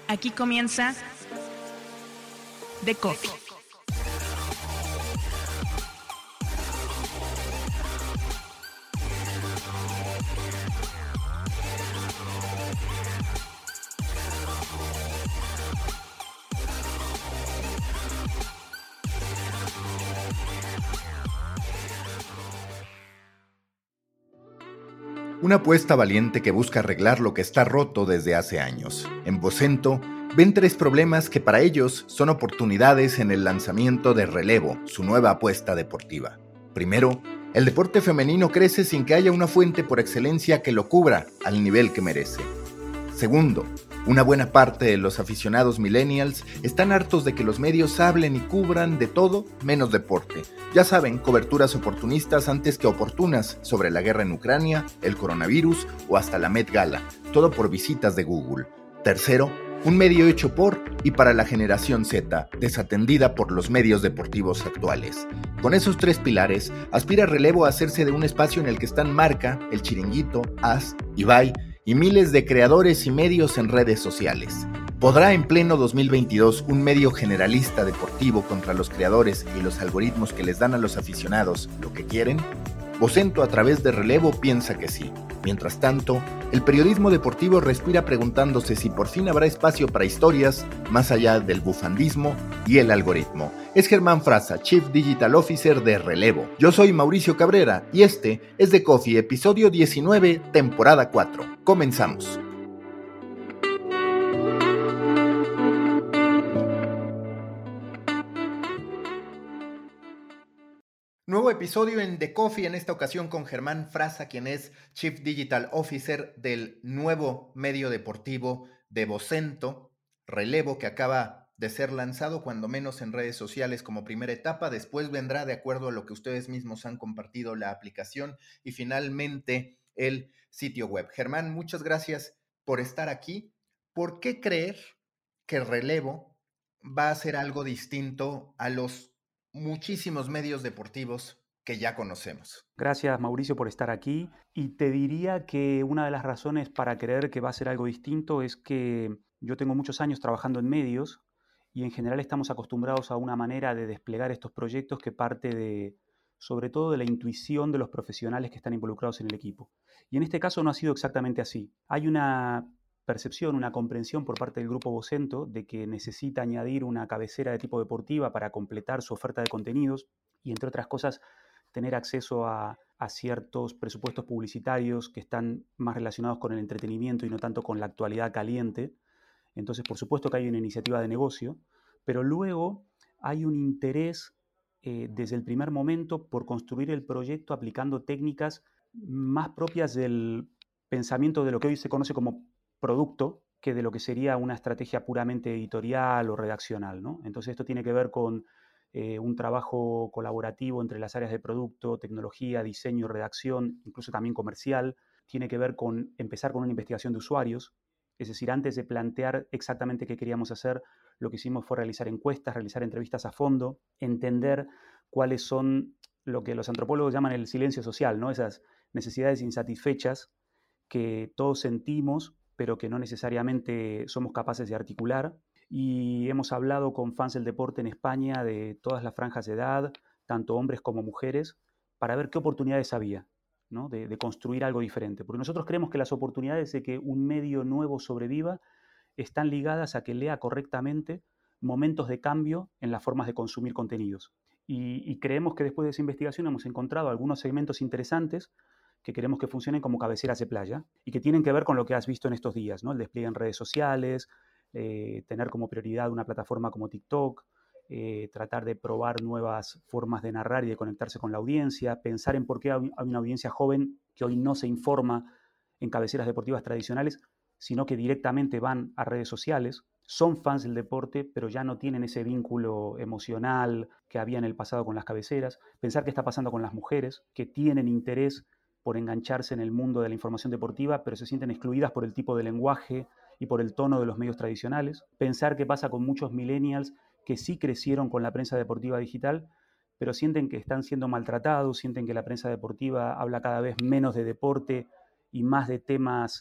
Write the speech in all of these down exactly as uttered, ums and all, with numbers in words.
Aquí comienza The Coffee. Una apuesta valiente que busca arreglar lo que está roto desde hace años. En Vocento ven tres problemas que para ellos son oportunidades en el lanzamiento de Relevo, su nueva apuesta deportiva. Primero, el deporte femenino crece sin que haya una fuente por excelencia que lo cubra al nivel que merece. Segundo, una buena parte de los aficionados millennials están hartos de que los medios hablen y cubran de todo menos deporte. Ya saben, coberturas oportunistas antes que oportunas sobre la guerra en Ucrania, el coronavirus o hasta la Met Gala, todo por visitas de Google. Tercero, un medio hecho por y para la generación Z, desatendida por los medios deportivos actuales. Con esos tres pilares, aspira Relevo a hacerse de un espacio en el que están Marca, El Chiringuito, As, Ibai y miles de creadores y medios en redes sociales. ¿Podrá en pleno dos mil veintidós un medio generalista deportivo contra los creadores y los algoritmos que les dan a los aficionados lo que quieren? Vocento a través de Relevo piensa que sí. Mientras tanto, el periodismo deportivo respira preguntándose si por fin habrá espacio para historias más allá del bufandismo y el algoritmo. Es Germán Fraza, Chief Digital Officer de Relevo. Yo soy Mauricio Cabrera y este es The Coffee, episodio diecinueve, temporada cuatro. Comenzamos. Nuevo episodio en The Coffee, en esta ocasión con Germán Fraza, quien es Chief Digital Officer del nuevo medio deportivo de Vocento, Relevo, que acaba de ser lanzado, cuando menos en redes sociales como primera etapa. Después vendrá, de acuerdo a lo que ustedes mismos han compartido, la aplicación y finalmente el sitio web. Germán, muchas gracias por estar aquí. ¿Por qué creer que Relevo va a ser algo distinto a los muchísimos medios deportivos que ya conocemos? Gracias, Mauricio, por estar aquí. Y te diría que una de las razones para creer que va a ser algo distinto es que yo tengo muchos años trabajando en medios y en general estamos acostumbrados a una manera de desplegar estos proyectos que parte de, sobre todo, de la intuición de los profesionales que están involucrados en el equipo. Y en este caso no ha sido exactamente así. Hay una percepción, una comprensión por parte del grupo Vocento de que necesita añadir una cabecera de tipo deportiva para completar su oferta de contenidos y, entre otras cosas, tener acceso a, a ciertos presupuestos publicitarios que están más relacionados con el entretenimiento y no tanto con la actualidad caliente. Entonces, por supuesto que hay una iniciativa de negocio, pero luego hay un interés eh, desde el primer momento por construir el proyecto aplicando técnicas más propias del pensamiento de lo que hoy se conoce como producto que de lo que sería una estrategia puramente editorial o redaccional, ¿no? Entonces esto tiene que ver con eh, un trabajo colaborativo entre las áreas de producto, tecnología, diseño y redacción, incluso también comercial. Tiene que ver con empezar con una investigación de usuarios, es decir, antes de plantear exactamente qué queríamos hacer, lo que hicimos fue realizar encuestas, realizar entrevistas a fondo, entender cuáles son lo que los antropólogos llaman el silencio social, ¿no? Esas necesidades insatisfechas que todos sentimos, pero que no necesariamente somos capaces de articular. Y hemos hablado con fans del deporte en España de todas las franjas de edad, tanto hombres como mujeres, para ver qué oportunidades había, ¿no? de, de construir algo diferente. Porque nosotros creemos que las oportunidades de que un medio nuevo sobreviva están ligadas a que lea correctamente momentos de cambio en las formas de consumir contenidos. Y, y creemos que después de esa investigación hemos encontrado algunos segmentos interesantes que queremos que funcionen como cabeceras de playa y que tienen que ver con lo que has visto en estos días, ¿no? El despliegue en redes sociales, eh, tener como prioridad una plataforma como TikTok, eh, tratar de probar nuevas formas de narrar y de conectarse con la audiencia, pensar en por qué hay una audiencia joven que hoy no se informa en cabeceras deportivas tradicionales, sino que directamente van a redes sociales, son fans del deporte, pero ya no tienen ese vínculo emocional que había en el pasado con las cabeceras. Pensar qué está pasando con las mujeres que tienen interés por engancharse en el mundo de la información deportiva, pero se sienten excluidas por el tipo de lenguaje y por el tono de los medios tradicionales. Pensar qué pasa con muchos millennials que sí crecieron con la prensa deportiva digital, pero sienten que están siendo maltratados, sienten que la prensa deportiva habla cada vez menos de deporte y más de temas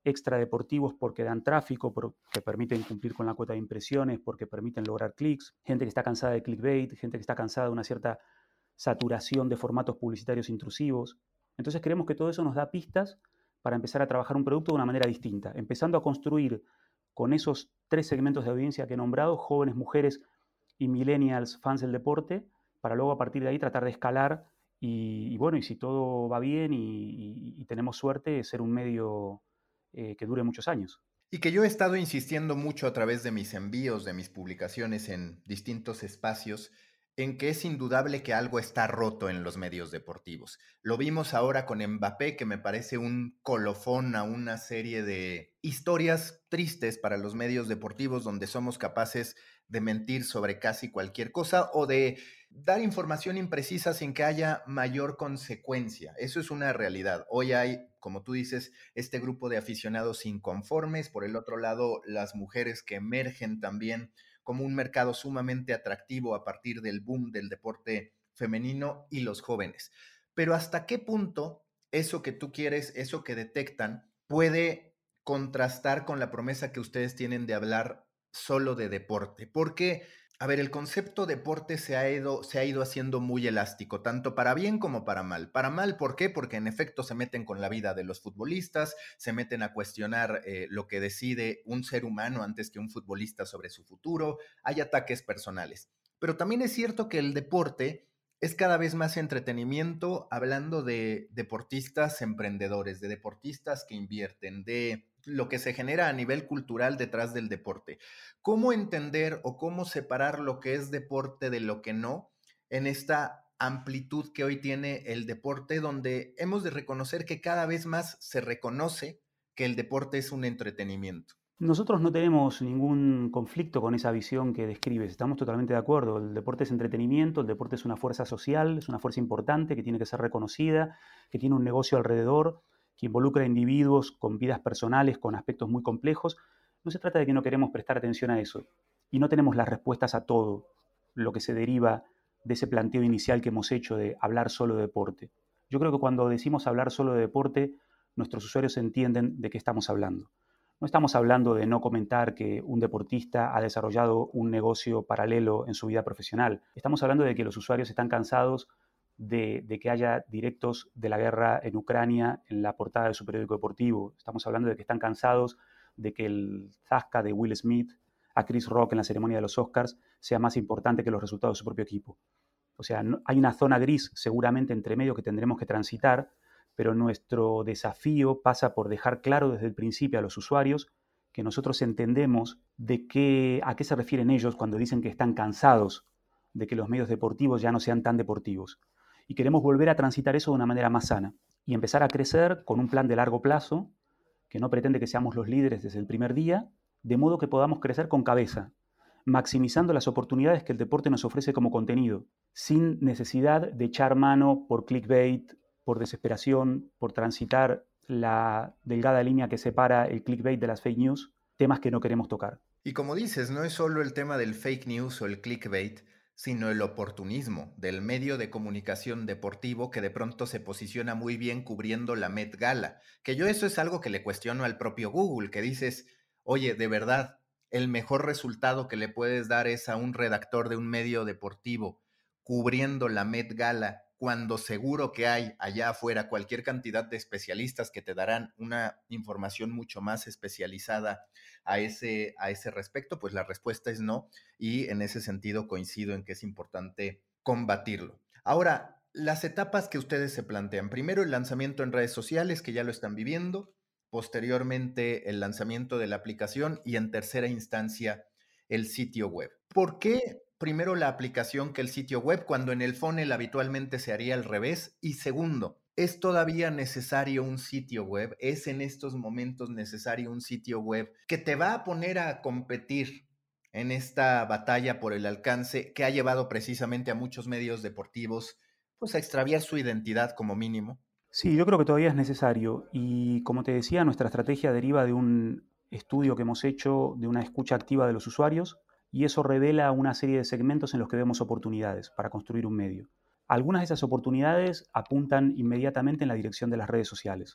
extradeportivos porque dan tráfico, porque permiten cumplir con la cuota de impresiones, porque permiten lograr clics, gente que está cansada de clickbait, gente que está cansada de una cierta saturación de formatos publicitarios intrusivos. Entonces creemos que todo eso nos da pistas para empezar a trabajar un producto de una manera distinta, empezando a construir con esos tres segmentos de audiencia que he nombrado, jóvenes, mujeres y millennials fans del deporte, para luego a partir de ahí tratar de escalar y, y bueno, y si todo va bien y, y, y tenemos suerte, ser un medio eh, que dure muchos años. Y que yo he estado insistiendo mucho a través de mis envíos, de mis publicaciones en distintos espacios, en que es indudable que algo está roto en los medios deportivos. Lo vimos ahora con Mbappé, que me parece un colofón a una serie de historias tristes para los medios deportivos, donde somos capaces de mentir sobre casi cualquier cosa o de dar información imprecisa sin que haya mayor consecuencia. Eso es una realidad. Hoy hay, como tú dices, este grupo de aficionados inconformes. Por el otro lado, las mujeres que emergen también como un mercado sumamente atractivo a partir del boom del deporte femenino y los jóvenes. Pero ¿hasta qué punto eso que tú quieres, eso que detectan, puede contrastar con la promesa que ustedes tienen de hablar solo de deporte? Porque, a ver, el concepto deporte se ha ido, se ha ido haciendo muy elástico, tanto para bien como para mal. Para mal, ¿por qué? Porque en efecto se meten con la vida de los futbolistas, se meten a cuestionar eh, lo que decide un ser humano antes que un futbolista sobre su futuro, hay ataques personales. Pero también es cierto que el deporte es cada vez más entretenimiento, hablando de deportistas emprendedores, de deportistas que invierten, de lo que se genera a nivel cultural detrás del deporte. ¿Cómo entender o cómo separar lo que es deporte de lo que no en esta amplitud que hoy tiene el deporte, donde hemos de reconocer que cada vez más se reconoce que el deporte es un entretenimiento? Nosotros no tenemos ningún conflicto con esa visión que describes, estamos totalmente de acuerdo. El deporte es entretenimiento, el deporte es una fuerza social, es una fuerza importante que tiene que ser reconocida, que tiene un negocio alrededor, que involucra a individuos con vidas personales, con aspectos muy complejos. No se trata de que no queremos prestar atención a eso y no tenemos las respuestas a todo lo que se deriva de ese planteo inicial que hemos hecho de hablar solo de deporte. Yo creo que cuando decimos hablar solo de deporte, nuestros usuarios entienden de qué estamos hablando. No estamos hablando de no comentar que un deportista ha desarrollado un negocio paralelo en su vida profesional. Estamos hablando de que los usuarios están cansados de, de que haya directos de la guerra en Ucrania en la portada de su periódico deportivo. Estamos hablando de que están cansados de que el zasca de Will Smith a Chris Rock en la ceremonia de los Oscars sea más importante que los resultados de su propio equipo. O sea, no, hay una zona gris seguramente entre medio que tendremos que transitar, pero nuestro desafío pasa por dejar claro desde el principio a los usuarios que nosotros entendemos de qué, a qué se refieren ellos cuando dicen que están cansados de que los medios deportivos ya no sean tan deportivos. Y queremos volver a transitar eso de una manera más sana y empezar a crecer con un plan de largo plazo que no pretende que seamos los líderes desde el primer día, de modo que podamos crecer con cabeza, maximizando las oportunidades que el deporte nos ofrece como contenido, sin necesidad de echar mano por clickbait, por desesperación, por transitar la delgada línea que separa el clickbait de las fake news, temas que no queremos tocar. Y como dices, no es solo el tema del fake news o el clickbait, sino el oportunismo del medio de comunicación deportivo que de pronto se posiciona muy bien cubriendo la Met Gala. Que yo eso es algo que le cuestiono al propio Google, que dices, oye, de verdad, el mejor resultado que le puedes dar es a un redactor de un medio deportivo cubriendo la Met Gala, cuando seguro que hay allá afuera cualquier cantidad de especialistas que te darán una información mucho más especializada a ese, a ese respecto. Pues la respuesta es no, y en ese sentido coincido en que es importante combatirlo. Ahora, las etapas que ustedes se plantean. Primero, el lanzamiento en redes sociales, que ya lo están viviendo. Posteriormente, el lanzamiento de la aplicación y en tercera instancia, el sitio web. ¿Por qué primero la aplicación que el sitio web, cuando en el funnel habitualmente se haría al revés? Y segundo, ¿es todavía necesario un sitio web? ¿Es en estos momentos necesario un sitio web que te va a poner a competir en esta batalla por el alcance que ha llevado precisamente a muchos medios deportivos pues a extraviar su identidad como mínimo? Sí, yo creo que todavía es necesario y como te decía, nuestra estrategia deriva de un estudio que hemos hecho, de una escucha activa de los usuarios, y eso revela una serie de segmentos en los que vemos oportunidades para construir un medio. Algunas de esas oportunidades apuntan inmediatamente en la dirección de las redes sociales.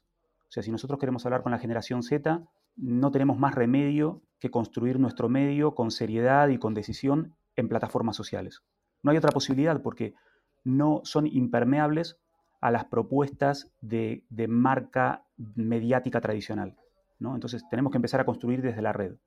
O sea, si nosotros queremos hablar con la generación Z, no tenemos más remedio que construir nuestro medio con seriedad y con decisión en plataformas sociales. No hay otra posibilidad porque no son impermeables a las propuestas de, de marca mediática tradicional, ¿no? Entonces tenemos que empezar a construir desde la red.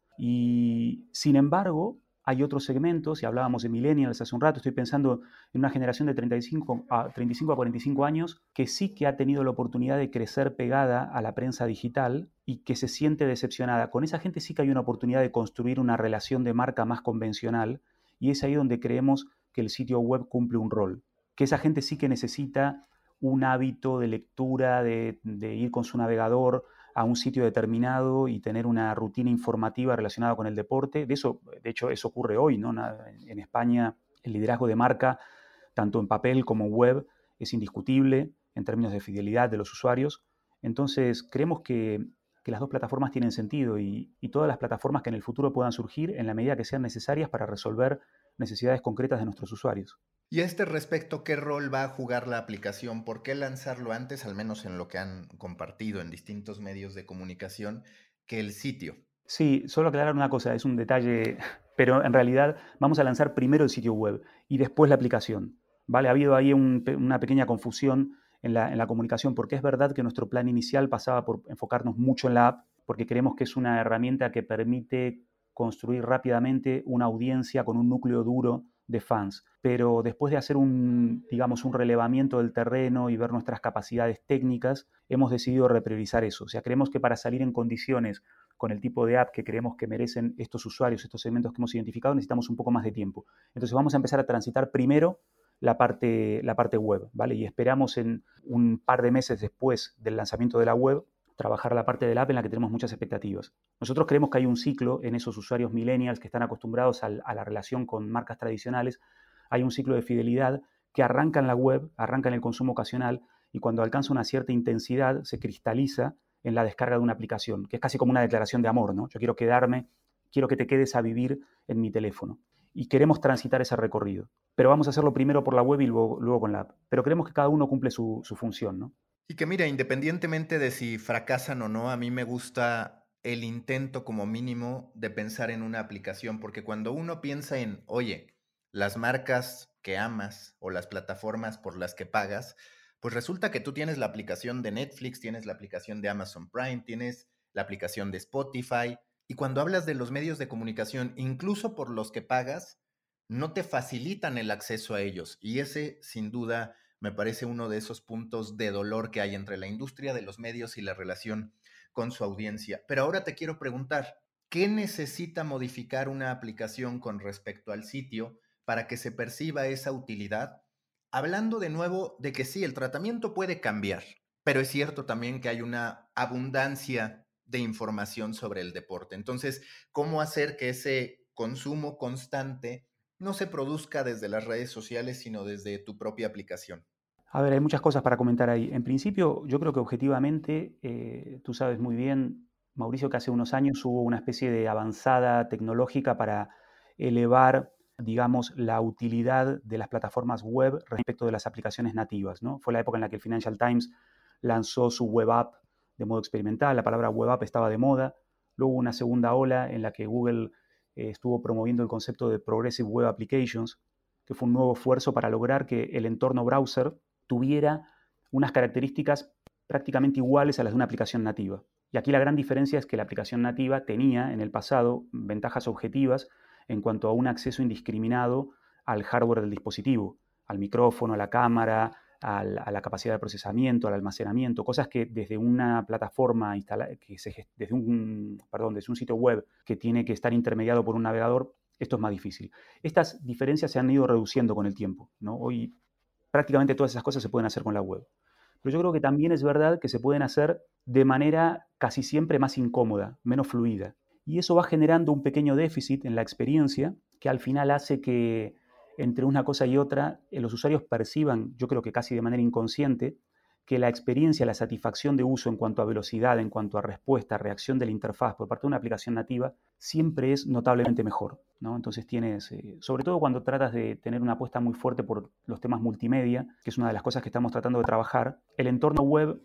Y sin embargo, hay otros segmentos, y hablábamos de millennials hace un rato, estoy pensando en una generación de treinta y cinco a cuarenta y cinco años que sí que ha tenido la oportunidad de crecer pegada a la prensa digital y que se siente decepcionada. Con esa gente sí que hay una oportunidad de construir una relación de marca más convencional y es ahí donde creemos que el sitio web cumple un rol. Que esa gente sí que necesita un hábito de lectura, de, de ir con su navegador a un sitio determinado y tener una rutina informativa relacionada con el deporte. De eso, de hecho, eso ocurre hoy, ¿no? En España, el liderazgo de marca, tanto en papel como web, es indiscutible en términos de fidelidad de los usuarios. Entonces, creemos que, que las dos plataformas tienen sentido y, y todas las plataformas que en el futuro puedan surgir en la medida que sean necesarias para resolver necesidades concretas de nuestros usuarios. Y a este respecto, ¿qué rol va a jugar la aplicación? ¿Por qué lanzarlo antes, al menos en lo que han compartido en distintos medios de comunicación, que el sitio? Sí, solo aclarar una cosa, es un detalle, pero en realidad vamos a lanzar primero el sitio web y después la aplicación. ¿Vale? Ha habido ahí un, una pequeña confusión en la, en la comunicación, porque es verdad que nuestro plan inicial pasaba por enfocarnos mucho en la app, porque creemos que es una herramienta que permite construir rápidamente una audiencia con un núcleo duro de fans. Pero después de hacer un, digamos, un relevamiento del terreno y ver nuestras capacidades técnicas, hemos decidido repriorizar eso. O sea, creemos que para salir en condiciones con el tipo de app que creemos que merecen estos usuarios, estos segmentos que hemos identificado, necesitamos un poco más de tiempo. Entonces vamos a empezar a transitar primero la parte, la parte web, ¿vale? Y esperamos en un par de meses después del lanzamiento de la web trabajar la parte del app en la que tenemos muchas expectativas. Nosotros creemos que hay un ciclo en esos usuarios millennials que están acostumbrados a, a la relación con marcas tradicionales. Hay un ciclo de fidelidad que arranca en la web, arranca en el consumo ocasional y cuando alcanza una cierta intensidad se cristaliza en la descarga de una aplicación, que es casi como una declaración de amor, ¿no? Yo quiero quedarme, quiero que te quedes a vivir en mi teléfono. Y queremos transitar ese recorrido. Pero vamos a hacerlo primero por la web y luego, luego con la app. Pero creemos que cada uno cumple su, su función, ¿no? Y que mira, independientemente de si fracasan o no, a mí me gusta el intento como mínimo de pensar en una aplicación, porque cuando uno piensa en, oye, las marcas que amas o las plataformas por las que pagas, pues resulta que tú tienes la aplicación de Netflix, tienes la aplicación de Amazon Prime, tienes la aplicación de Spotify, y cuando hablas de los medios de comunicación, incluso por los que pagas, no te facilitan el acceso a ellos, y ese sin duda me parece uno de esos puntos de dolor que hay entre la industria de los medios y la relación con su audiencia. Pero ahora te quiero preguntar, ¿qué necesita modificar una aplicación con respecto al sitio para que se perciba esa utilidad? Hablando de nuevo de que sí, el tratamiento puede cambiar, pero es cierto también que hay una abundancia de información sobre el deporte. Entonces, ¿cómo hacer que ese consumo constante no se produzca desde las redes sociales, sino desde tu propia aplicación? A ver, hay muchas cosas para comentar ahí. En principio, yo creo que objetivamente, eh, tú sabes muy bien, Mauricio, que hace unos años hubo una especie de avanzada tecnológica para elevar, digamos, la utilidad de las plataformas web respecto de las aplicaciones nativas, ¿no? Fue la época en la que el Financial Times lanzó su web app de modo experimental, la palabra web app estaba de moda. Luego hubo una segunda ola en la que Google eh, estuvo promoviendo el concepto de Progressive Web Applications, que fue un nuevo esfuerzo para lograr que el entorno browser tuviera unas características prácticamente iguales a las de una aplicación nativa. Y aquí la gran diferencia es que la aplicación nativa tenía en el pasado ventajas objetivas en cuanto a un acceso indiscriminado al hardware del dispositivo, al micrófono, a la cámara, al, a la capacidad de procesamiento, al almacenamiento, cosas que desde una plataforma instalada, que se, desde un, perdón, desde un sitio web que tiene que estar intermediado por un navegador, esto es más difícil. Estas diferencias se han ido reduciendo con el tiempo, ¿no? Hoy prácticamente todas esas cosas se pueden hacer con la web. Pero yo creo que también es verdad que se pueden hacer de manera casi siempre más incómoda, menos fluida. Y eso va generando un pequeño déficit en la experiencia que al final hace que entre una cosa y otra los usuarios perciban, yo creo que casi de manera inconsciente, que la experiencia, la satisfacción de uso en cuanto a velocidad, en cuanto a respuesta, reacción de la interfaz por parte de una aplicación nativa, siempre es notablemente mejor, ¿no? Entonces tienes, eh, sobre todo cuando tratas de tener una apuesta muy fuerte por los temas multimedia, que es una de las cosas que estamos tratando de trabajar, el entorno web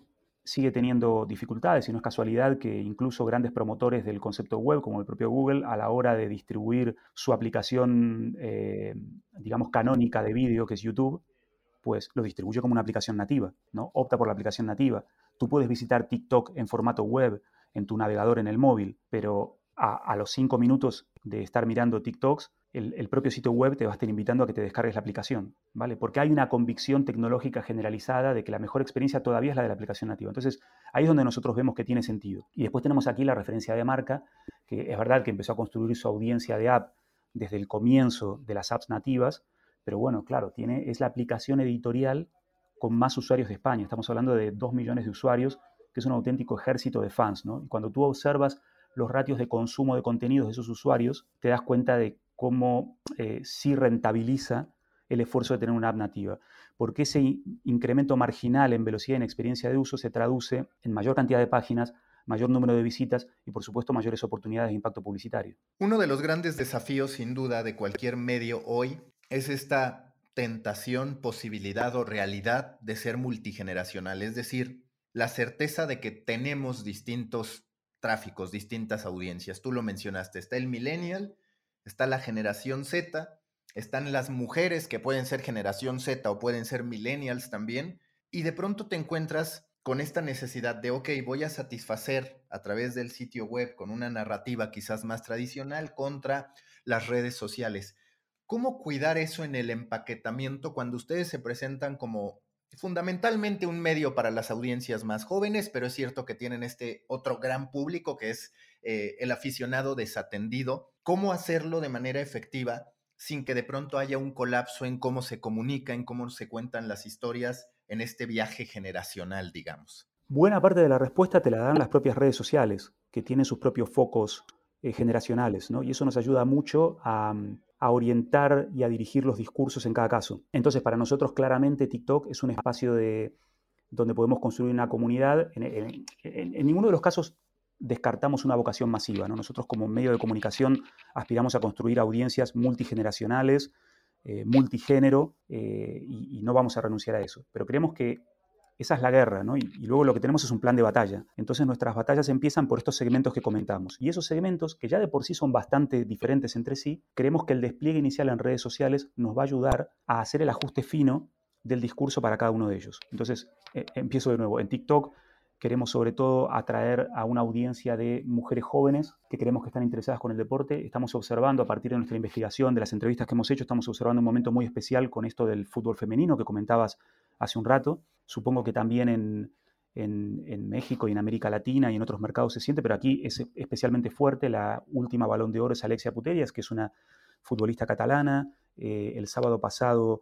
sigue teniendo dificultades y no es casualidad que incluso grandes promotores del concepto web, como el propio Google, a la hora de distribuir su aplicación, eh, digamos, canónica de vídeo, que es YouTube, pues lo distribuye como una aplicación nativa, ¿no? Opta por la aplicación nativa. Tú puedes visitar TikTok en formato web en tu navegador en el móvil, pero a, a los cinco minutos de estar mirando TikToks, el, el propio sitio web te va a estar invitando a que te descargues la aplicación, ¿vale? Porque hay una convicción tecnológica generalizada de que la mejor experiencia todavía es la de la aplicación nativa. Entonces, ahí es donde nosotros vemos que tiene sentido. Y después tenemos aquí la referencia de marca, que es verdad que empezó a construir su audiencia de app desde el comienzo de las apps nativas, pero bueno, claro, tiene, es la aplicación editorial con más usuarios de España. Estamos hablando de dos millones de usuarios, que es un auténtico ejército de fans, ¿no? Y cuando tú observas los ratios de consumo de contenidos de esos usuarios, te das cuenta de cómo eh, sí rentabiliza el esfuerzo de tener una app nativa. Porque ese incremento marginal en velocidad y en experiencia de uso se traduce en mayor cantidad de páginas, mayor número de visitas y, por supuesto, mayores oportunidades de impacto publicitario. Uno de los grandes desafíos, sin duda, de cualquier medio hoy es esta tentación, posibilidad o realidad de ser multigeneracional, es decir, la certeza de que tenemos distintos tráficos, distintas audiencias. Tú lo mencionaste, está el millennial, está la generación Z, están las mujeres que pueden ser generación Z o pueden ser millennials también, y de pronto te encuentras con esta necesidad de, ok, voy a satisfacer a través del sitio web con una narrativa quizás más tradicional contra las redes sociales. ¿Cómo cuidar eso en el empaquetamiento cuando ustedes se presentan como fundamentalmente un medio para las audiencias más jóvenes, pero es cierto que tienen este otro gran público que es eh, el aficionado desatendido? ¿Cómo hacerlo de manera efectiva sin que de pronto haya un colapso en cómo se comunica, en cómo se cuentan las historias en este viaje generacional, digamos? Buena parte de la respuesta te la dan las propias redes sociales, que tienen sus propios focos eh, generacionales, ¿no? Y eso nos ayuda mucho a, a orientar y a dirigir los discursos en cada caso. Entonces, para nosotros, claramente, TikTok es un espacio de, donde podemos construir una comunidad. En, en, en, en ninguno de los casos descartamos una vocación masiva, ¿no? Nosotros, como medio de comunicación, aspiramos a construir audiencias multigeneracionales, eh, multigénero, eh, y, y no vamos a renunciar a eso. Pero creemos que esa es la guerra, ¿no? Y, y luego lo que tenemos es un plan de batalla. Entonces nuestras batallas empiezan por estos segmentos que comentamos. Y esos segmentos, que ya de por sí son bastante diferentes entre sí, creemos que el despliegue inicial en redes sociales nos va a ayudar a hacer el ajuste fino del discurso para cada uno de ellos. Entonces, eh, empiezo de nuevo. En TikTok queremos sobre todo atraer a una audiencia de mujeres jóvenes que creemos que están interesadas con el deporte. Estamos observando, a partir de nuestra investigación, de las entrevistas que hemos hecho, estamos observando un momento muy especial con esto del fútbol femenino que comentabas hace un rato. Supongo que también en, en, en México y en América Latina y en otros mercados se siente, pero aquí es especialmente fuerte. La última Balón de Oro es Alexia Putellas, que es una futbolista catalana. Eh, el sábado pasado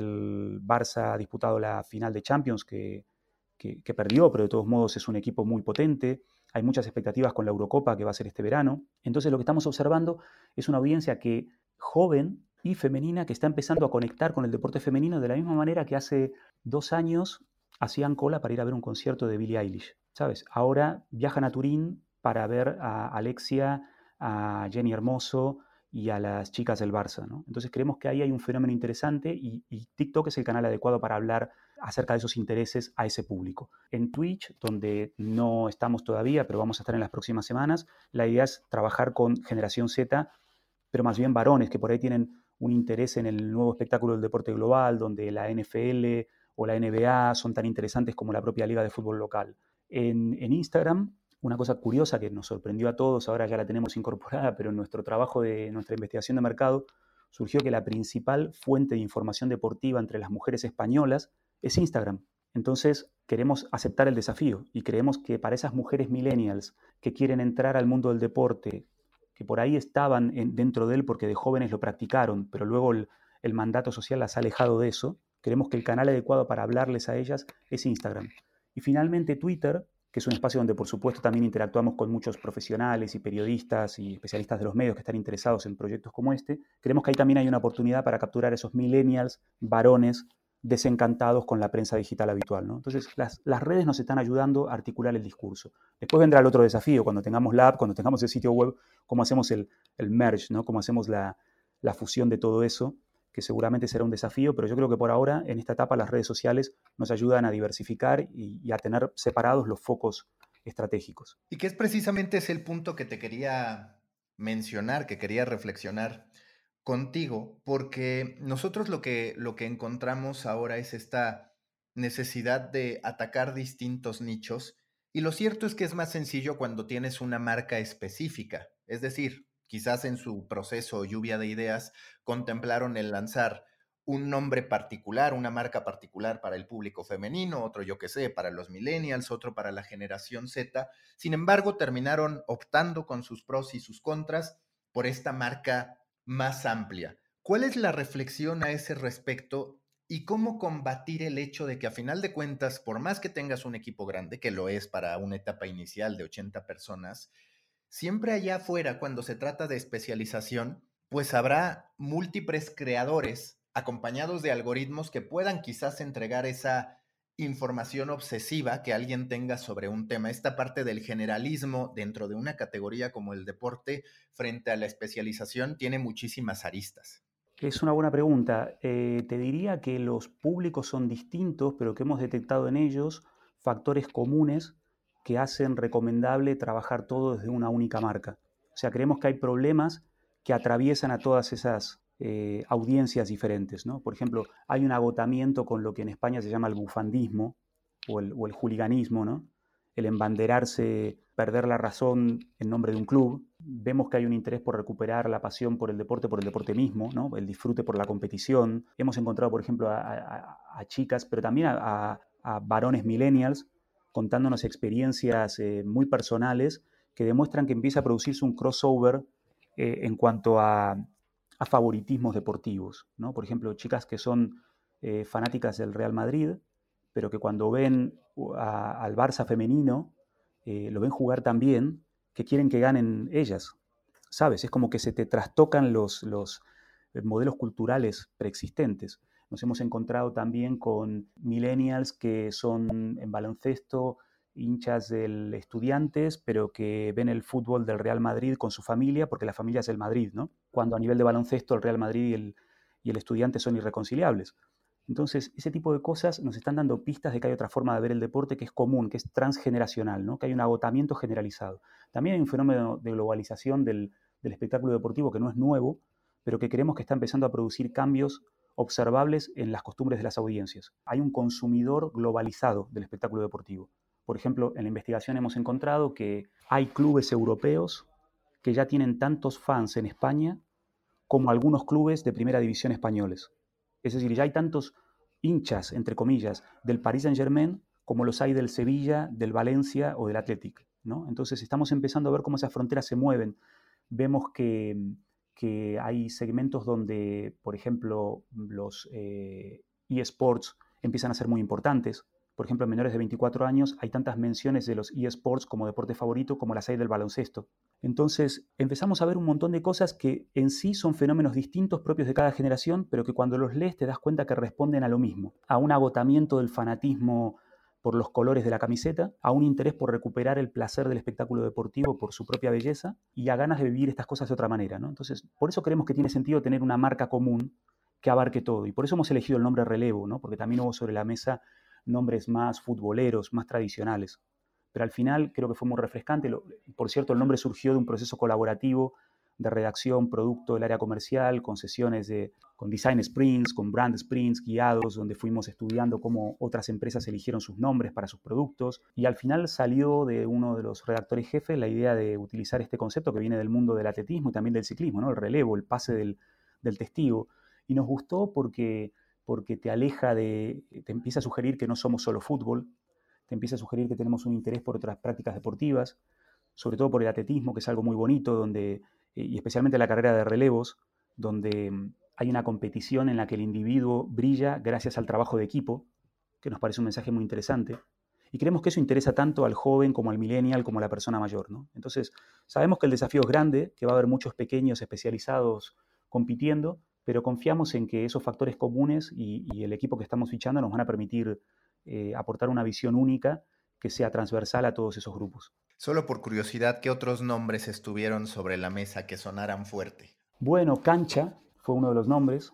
el Barça ha disputado la final de Champions, que, que, que perdió, pero de todos modos es un equipo muy potente. Hay muchas expectativas con la Eurocopa que va a ser este verano. Entonces lo que estamos observando es una audiencia que joven y femenina que está empezando a conectar con el deporte femenino de la misma manera que hace dos años hacían cola para ir a ver un concierto de Billie Eilish, ¿sabes? Ahora viajan a Turín para ver a Alexia, a Jenny Hermoso y a las chicas del Barça, ¿no? Entonces creemos que ahí hay un fenómeno interesante y, y TikTok es el canal adecuado para hablar acerca de esos intereses a ese público. En Twitch, donde no estamos todavía, pero vamos a estar en las próximas semanas, la idea es trabajar con Generación Z, pero más bien varones que por ahí tienen un interés en el nuevo espectáculo del deporte global, donde la N F L o la N B A son tan interesantes como la propia liga de fútbol local. En, en Instagram, una cosa curiosa que nos sorprendió a todos, ahora ya la tenemos incorporada, pero en nuestro trabajo de nuestra investigación de mercado surgió que la principal fuente de información deportiva entre las mujeres españolas es Instagram. Entonces queremos aceptar el desafío y creemos que para esas mujeres millennials que quieren entrar al mundo del deporte, que por ahí estaban en, dentro de él porque de jóvenes lo practicaron, pero luego el, el mandato social las ha alejado de eso, creemos que el canal adecuado para hablarles a ellas es Instagram. Y finalmente Twitter, que es un espacio donde por supuesto también interactuamos con muchos profesionales y periodistas y especialistas de los medios que están interesados en proyectos como este, creemos que ahí también hay una oportunidad para capturar esos millennials, varones, desencantados con la prensa digital habitual, ¿no? Entonces, las, las redes nos están ayudando a articular el discurso. Después vendrá el otro desafío, cuando tengamos la app, cuando tengamos el sitio web, cómo hacemos el, el merge, ¿no? Cómo hacemos la, la fusión de todo eso, que seguramente será un desafío, pero yo creo que por ahora, en esta etapa, las redes sociales nos ayudan a diversificar y, y a tener separados los focos estratégicos. Y que es precisamente ese el punto que te quería mencionar, que quería reflexionar contigo, porque nosotros lo que, lo que encontramos ahora es esta necesidad de atacar distintos nichos, y lo cierto es que es más sencillo cuando tienes una marca específica, es decir, quizás en su proceso lluvia de ideas contemplaron el lanzar un nombre particular, una marca particular para el público femenino, otro yo que sé, para los millennials, otro para la generación Z. Sin embargo, terminaron optando con sus pros y sus contras por esta marca más amplia. ¿Cuál es la reflexión a ese respecto y cómo combatir el hecho de que a final de cuentas, por más que tengas un equipo grande, que lo es para una etapa inicial de ochenta personas, siempre allá afuera, cuando se trata de especialización, pues habrá múltiples creadores acompañados de algoritmos que puedan quizás entregar esa información obsesiva que alguien tenga sobre un tema. Esta parte del generalismo dentro de una categoría como el deporte frente a la especialización tiene muchísimas aristas. Es una buena pregunta. Eh, te diría que los públicos son distintos, pero que hemos detectado en ellos factores comunes que hacen recomendable trabajar todo desde una única marca. O sea, creemos que hay problemas que atraviesan a todas esas eh, audiencias diferentes, ¿no? Por ejemplo, hay un agotamiento con lo que en España se llama el bufandismo o el, o el hooliganismo, ¿no? El embanderarse, perder la razón en nombre de un club. Vemos que hay un interés por recuperar la pasión por el deporte, por el deporte mismo, ¿no? El disfrute por la competición. Hemos encontrado, por ejemplo, a, a, a chicas, pero también a, a, a varones millennials, contándonos experiencias eh, muy personales que demuestran que empieza a producirse un crossover eh, en cuanto a, a favoritismos deportivos, ¿no? Por ejemplo, chicas que son eh, fanáticas del Real Madrid, pero que cuando ven a, al Barça femenino, eh, lo ven jugar tan bien que quieren que ganen ellas, ¿sabes? Es como que se te trastocan los, los modelos culturales preexistentes. Nos hemos encontrado también con millennials que son en baloncesto hinchas del Estudiantes, pero que ven el fútbol del Real Madrid con su familia, porque la familia es el Madrid, ¿no? Cuando a nivel de baloncesto el Real Madrid y el, y el Estudiantes son irreconciliables. Entonces, ese tipo de cosas nos están dando pistas de que hay otra forma de ver el deporte que es común, que es transgeneracional, ¿no? Que hay un agotamiento generalizado. También hay un fenómeno de globalización del, del espectáculo deportivo que no es nuevo, pero que creemos que está empezando a producir cambios observables en las costumbres de las audiencias. Hay un consumidor globalizado del espectáculo deportivo. Por ejemplo, en la investigación hemos encontrado que hay clubes europeos que ya tienen tantos fans en España como algunos clubes de primera división españoles. Es decir, ya hay tantos hinchas, entre comillas, del Paris Saint-Germain como los hay del Sevilla, del Valencia o del Athletic, ¿no? Entonces estamos empezando a ver cómo esas fronteras se mueven. Vemos que, que hay segmentos donde, por ejemplo, los eh, eSports empiezan a ser muy importantes. Por ejemplo, en menores de veinticuatro años hay tantas menciones de los eSports como deporte favorito como las hay del baloncesto. Entonces empezamos a ver un montón de cosas que en sí son fenómenos distintos propios de cada generación, pero que cuando los lees te das cuenta que responden a lo mismo, a un agotamiento del fanatismo por los colores de la camiseta, a un interés por recuperar el placer del espectáculo deportivo por su propia belleza y a ganas de vivir estas cosas de otra manera, ¿no? Entonces, por eso creemos que tiene sentido tener una marca común que abarque todo, y por eso hemos elegido el nombre Relevo, ¿no? Porque también hubo sobre la mesa nombres más futboleros, más tradicionales. Pero al final creo que fue muy refrescante. Por cierto, el nombre surgió de un proceso colaborativo de redacción, producto del área comercial, con sesiones de, con design sprints, con brand sprints guiados, donde fuimos estudiando cómo otras empresas eligieron sus nombres para sus productos. Y al final salió de uno de los redactores jefes la idea de utilizar este concepto que viene del mundo del atletismo y también del ciclismo, ¿no? El relevo, el pase del, del testigo. Y nos gustó porque... porque te aleja de, te empieza a sugerir que no somos solo fútbol, te empieza a sugerir que tenemos un interés por otras prácticas deportivas, sobre todo por el atletismo, que es algo muy bonito, donde, y especialmente la carrera de relevos, donde hay una competición en la que el individuo brilla gracias al trabajo de equipo, que nos parece un mensaje muy interesante, y creemos que eso interesa tanto al joven como al millennial como a la persona mayor, ¿no? Entonces, sabemos que el desafío es grande, que va a haber muchos pequeños especializados compitiendo, pero confiamos en que esos factores comunes y, y el equipo que estamos fichando nos van a permitir eh, aportar una visión única que sea transversal a todos esos grupos. Solo por curiosidad, ¿qué otros nombres estuvieron sobre la mesa que sonaran fuerte? Bueno, Cancha fue uno de los nombres.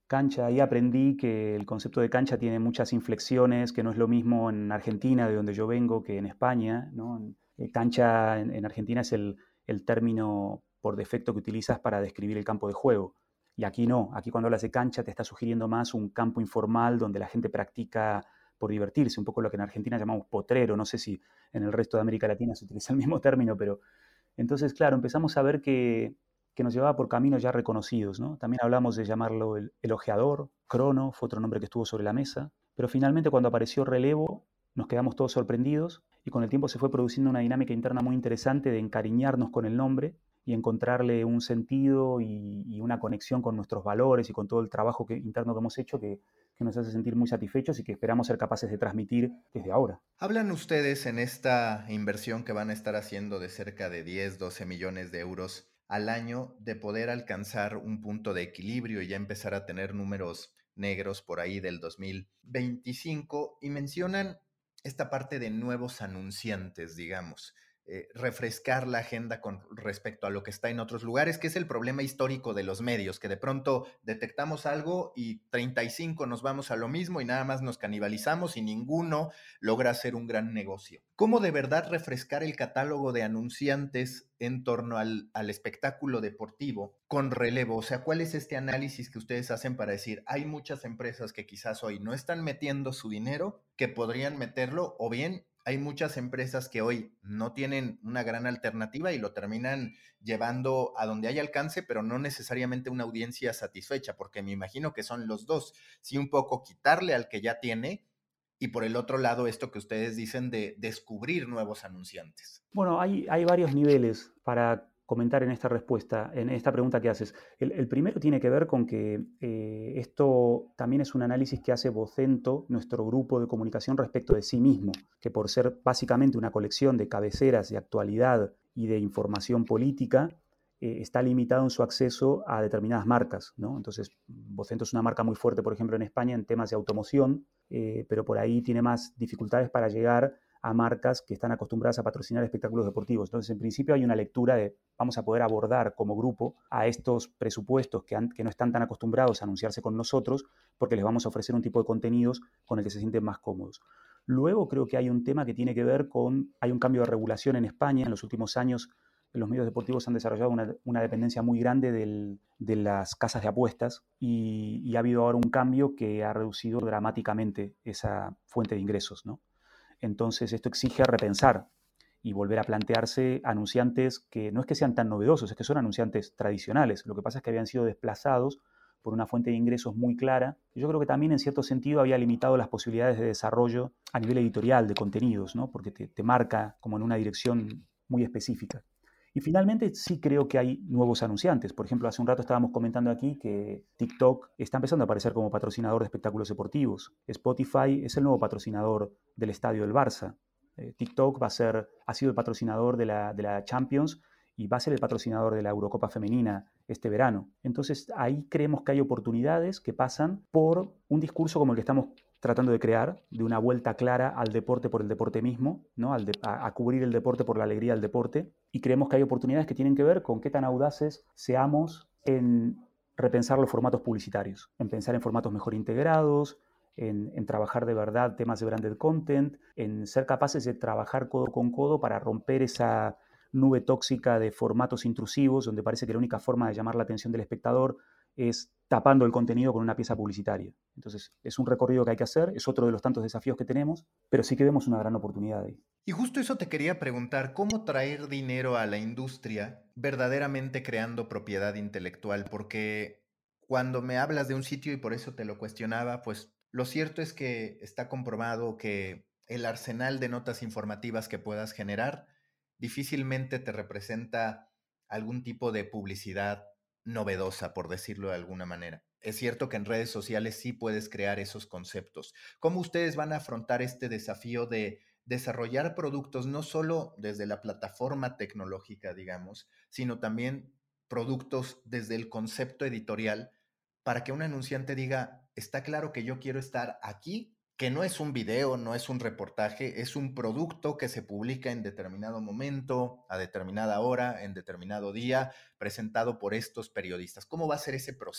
Cancha, ahí aprendí que el concepto de cancha tiene muchas inflexiones, que no es lo mismo en Argentina, de donde yo vengo, que en España, ¿no? Eh, Cancha en, en Argentina es el, el término por defecto que utilizas para describir el campo de juego. Y aquí no, aquí cuando hablas de cancha te está sugiriendo más un campo informal donde la gente practica por divertirse, un poco lo que en Argentina llamamos potrero, no sé si en el resto de América Latina se utiliza el mismo término, pero entonces, claro, empezamos a ver que, que nos llevaba por caminos ya reconocidos, ¿no? También hablamos de llamarlo el, el ojeador, crono, fue otro nombre que estuvo sobre la mesa, pero finalmente cuando apareció relevo nos quedamos todos sorprendidos y con el tiempo se fue produciendo una dinámica interna muy interesante de encariñarnos con el nombre y encontrarle un sentido y, y una conexión con nuestros valores y con todo el trabajo que, interno que hemos hecho que, que nos hace sentir muy satisfechos y que esperamos ser capaces de transmitir desde ahora. Hablan ustedes en esta inversión que van a estar haciendo de cerca de diez, doce millones de euros al año de poder alcanzar un punto de equilibrio y ya empezar a tener números negros por ahí del dos mil veinticinco y mencionan esta parte de nuevos anunciantes, digamos. Eh, refrescar la agenda con respecto a lo que está en otros lugares, que es el problema histórico de los medios, que de pronto detectamos algo y treinta y cinco nos vamos a lo mismo y nada más nos canibalizamos y ninguno logra hacer un gran negocio. ¿Cómo de verdad refrescar el catálogo de anunciantes en torno al, al espectáculo deportivo con relevo? O sea, ¿cuál es este análisis que ustedes hacen para decir, hay muchas empresas que quizás hoy no están metiendo su dinero, que podrían meterlo, o bien hay muchas empresas que hoy no tienen una gran alternativa y lo terminan llevando a donde hay alcance, pero no necesariamente una audiencia satisfecha, porque me imagino que son los dos. Sí, un poco quitarle al que ya tiene y por el otro lado esto que ustedes dicen de descubrir nuevos anunciantes. Bueno, hay, hay varios niveles para comentar en esta respuesta, en esta pregunta que haces. El, el primero tiene que ver con que eh, esto también es un análisis que hace Vocento, nuestro grupo de comunicación, respecto de sí mismo, que por ser básicamente una colección de cabeceras de actualidad y de información política, eh, está limitado en su acceso a determinadas marcas, ¿no? Entonces, Vocento es una marca muy fuerte, por ejemplo, en España en temas de automoción, eh, pero por ahí tiene más dificultades para llegar a marcas que están acostumbradas a patrocinar espectáculos deportivos. Entonces, en principio hay una lectura de vamos a poder abordar como grupo a estos presupuestos que, han, que no están tan acostumbrados a anunciarse con nosotros porque les vamos a ofrecer un tipo de contenidos con el que se sienten más cómodos. Luego creo que hay un tema que tiene que ver con, hay un cambio de regulación en España. En los últimos años los medios deportivos han desarrollado una, una dependencia muy grande del, de las casas de apuestas y, y ha habido ahora un cambio que ha reducido dramáticamente esa fuente de ingresos, ¿no? Entonces esto exige repensar y volver a plantearse anunciantes que no es que sean tan novedosos, es que son anunciantes tradicionales. Lo que pasa es que habían sido desplazados por una fuente de ingresos muy clara. Yo creo que también en cierto sentido había limitado las posibilidades de desarrollo a nivel editorial de contenidos, ¿no? Porque te, te marca como en una dirección muy específica. Y finalmente sí creo que hay nuevos anunciantes. Por ejemplo, hace un rato estábamos comentando aquí que TikTok está empezando a aparecer como patrocinador de espectáculos deportivos. Spotify es el nuevo patrocinador del estadio del Barça. Eh, TikTok va a ser, ha sido el patrocinador de la, de la Champions y va a ser el patrocinador de la Eurocopa Femenina este verano. Entonces ahí creemos que hay oportunidades que pasan por un discurso como el que estamos tratando de crear, de una vuelta clara al deporte por el deporte mismo, ¿no? Al de, a, a cubrir el deporte por la alegría del deporte. Y creemos que hay oportunidades que tienen que ver con qué tan audaces seamos en repensar los formatos publicitarios, en pensar en formatos mejor integrados, en, en trabajar de verdad temas de branded content, en ser capaces de trabajar codo con codo para romper esa nube tóxica de formatos intrusivos, donde parece que la única forma de llamar la atención del espectador es tapando el contenido con una pieza publicitaria. Entonces, es un recorrido que hay que hacer, es otro de los tantos desafíos que tenemos, pero sí que vemos una gran oportunidad ahí. Y justo eso te quería preguntar, ¿cómo traer dinero a la industria verdaderamente creando propiedad intelectual? Porque cuando me hablas de un sitio, y por eso te lo cuestionaba, pues lo cierto es que está comprobado que el arsenal de notas informativas que puedas generar difícilmente te representa algún tipo de publicidad novedosa, por decirlo de alguna manera. Es cierto que en redes sociales sí puedes crear esos conceptos. ¿Cómo ustedes van a afrontar este desafío de desarrollar productos no solo desde la plataforma tecnológica, digamos, sino también productos desde el concepto editorial para que un anunciante diga, está claro que yo quiero estar aquí, que no es un video, no es un reportaje, es un producto que se publica en determinado momento, a determinada hora, en determinado día, presentado por estos periodistas? ¿Cómo va a ser ese proceso?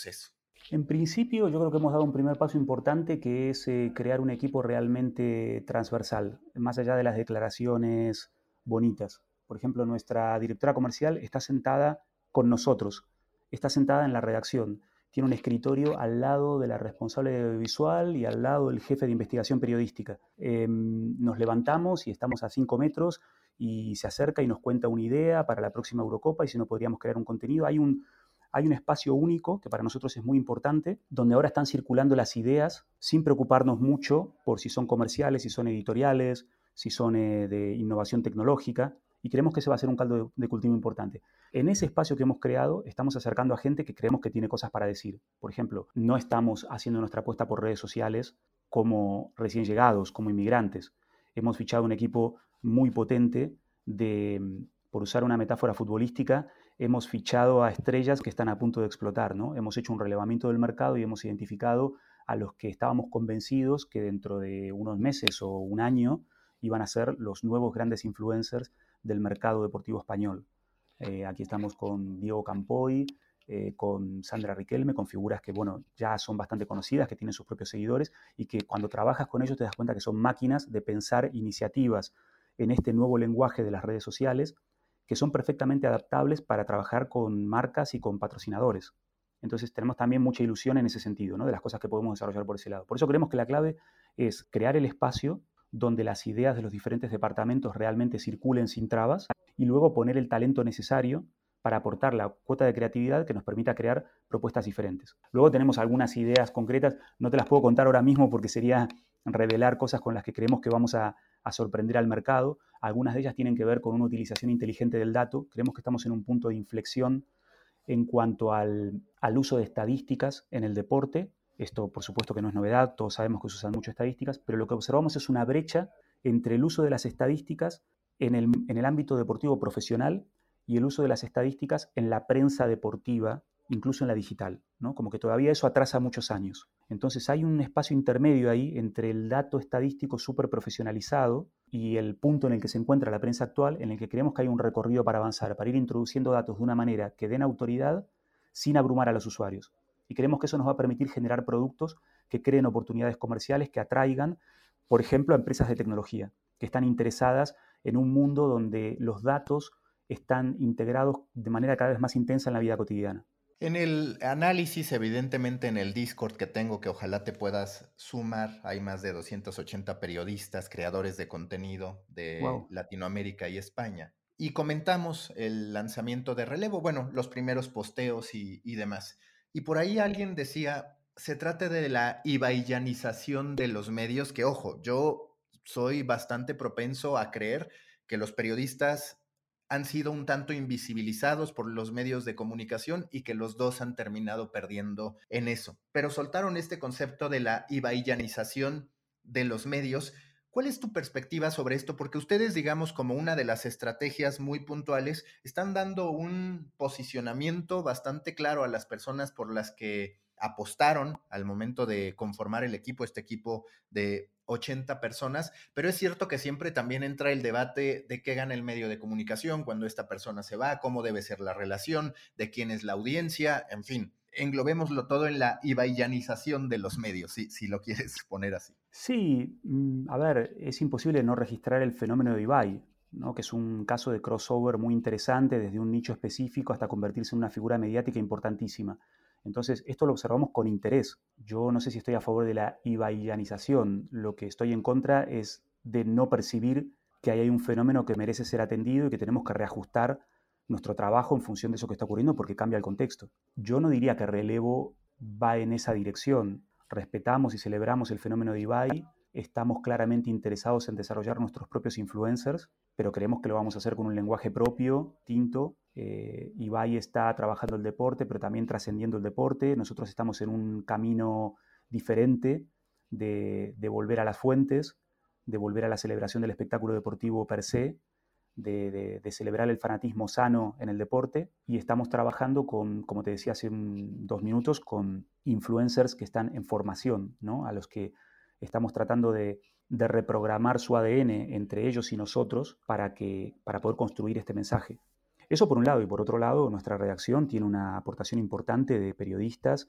En principio, yo creo que hemos dado un primer paso importante, que es eh, crear un equipo realmente transversal, más allá de las declaraciones bonitas. Por ejemplo, nuestra directora comercial está sentada con nosotros, está sentada en la redacción, tiene un escritorio al lado de la responsable de audiovisual y al lado del jefe de investigación periodística. Eh, nos levantamos y estamos a cinco metros y se acerca y nos cuenta una idea para la próxima Eurocopa y si no podríamos crear un contenido. Hay un, hay un espacio único que para nosotros es muy importante, donde ahora están circulando las ideas sin preocuparnos mucho por si son comerciales, si son editoriales, si son eh, de innovación tecnológica, y creemos que ese va a ser un caldo de, de cultivo importante. En ese espacio que hemos creado estamos acercando a gente que creemos que tiene cosas para decir. Por ejemplo, no estamos haciendo nuestra apuesta por redes sociales como recién llegados, como inmigrantes. Hemos fichado un equipo muy potente de, por usar una metáfora futbolística, hemos fichado a estrellas que están a punto de explotar, ¿no? Hemos hecho un relevamiento del mercado y hemos identificado a los que estábamos convencidos que dentro de unos meses o un año iban a ser los nuevos grandes influencers del mercado deportivo español. Eh, aquí estamos con Diego Campoy, eh, con Sandra Riquelme, con figuras que, bueno, ya son bastante conocidas, que tienen sus propios seguidores y que cuando trabajas con ellos te das cuenta que son máquinas de pensar iniciativas en este nuevo lenguaje de las redes sociales que son perfectamente adaptables para trabajar con marcas y con patrocinadores. Entonces tenemos también mucha ilusión en ese sentido, ¿no? De las cosas que podemos desarrollar por ese lado. Por eso creemos que la clave es crear el espacio donde las ideas de los diferentes departamentos realmente circulen sin trabas y luego poner el talento necesario para aportar la cuota de creatividad que nos permita crear propuestas diferentes. Luego tenemos algunas ideas concretas, no te las puedo contar ahora mismo porque sería revelar cosas con las que creemos que vamos a, a sorprender al mercado. Algunas de ellas tienen que ver con una utilización inteligente del dato. Creemos que estamos en un punto de inflexión en cuanto al, al uso de estadísticas en el deporte. Esto, por supuesto, que no es novedad, todos sabemos que se usan mucho estadísticas, pero lo que observamos es una brecha entre el uso de las estadísticas en el, en el ámbito deportivo profesional y el uso de las estadísticas en la prensa deportiva, incluso en la digital, ¿no? Como que todavía eso atrasa muchos años. Entonces hay un espacio intermedio ahí entre el dato estadístico súper profesionalizado y el punto en el que se encuentra la prensa actual, en el que creemos que hay un recorrido para avanzar, para ir introduciendo datos de una manera que den autoridad sin abrumar a los usuarios. Y creemos que eso nos va a permitir generar productos que creen oportunidades comerciales, que atraigan, por ejemplo, a empresas de tecnología, que están interesadas en un mundo donde los datos están integrados de manera cada vez más intensa en la vida cotidiana. En el análisis, evidentemente en el Discord que tengo, que ojalá te puedas sumar, hay más de doscientos ochenta periodistas, creadores de contenido de Wow. Latinoamérica y España. Y comentamos el lanzamiento de Relevo, bueno, los primeros posteos y, y demás. Y por ahí alguien decía, se trata de la ibaiyanización de los medios, que ojo, yo soy bastante propenso a creer que los periodistas han sido un tanto invisibilizados por los medios de comunicación y que los dos han terminado perdiendo en eso. Pero soltaron este concepto de la ibaiyanización de los medios. ¿Cuál es tu perspectiva sobre esto? Porque ustedes, digamos, como una de las estrategias muy puntuales, están dando un posicionamiento bastante claro a las personas por las que apostaron al momento de conformar el equipo, este equipo de ochenta personas, pero es cierto que siempre también entra el debate de qué gana el medio de comunicación cuando esta persona se va, cómo debe ser la relación, de quién es la audiencia, en fin, englobémoslo todo en la ibaiyanización de los medios, si, si lo quieres poner así. Sí, a ver, es imposible no registrar el fenómeno de Ibai, ¿no? Que es un caso de crossover muy interesante desde un nicho específico hasta convertirse en una figura mediática importantísima. Entonces, esto lo observamos con interés. Yo no sé si estoy a favor de la ibaiyanización. Lo que estoy en contra es de no percibir que ahí hay un fenómeno que merece ser atendido y que tenemos que reajustar nuestro trabajo en función de eso que está ocurriendo porque cambia el contexto. Yo no diría que Relevo va en esa dirección. Respetamos y celebramos el fenómeno de Ibai, estamos claramente interesados en desarrollar nuestros propios influencers, pero creemos que lo vamos a hacer con un lenguaje propio, distinto. Eh, Ibai está trabajando el deporte, pero también trascendiendo el deporte. Nosotros estamos en un camino diferente de, de volver a las fuentes, de volver a la celebración del espectáculo deportivo per se, de, de, de celebrar el fanatismo sano en el deporte, y estamos trabajando con, como te decía hace un, dos minutos, con influencers que están en formación, ¿no? A los que estamos tratando de, de reprogramar su A D N entre ellos y nosotros para, que, para poder construir este mensaje. Eso por un lado, y por otro lado, nuestra redacción tiene una aportación importante de periodistas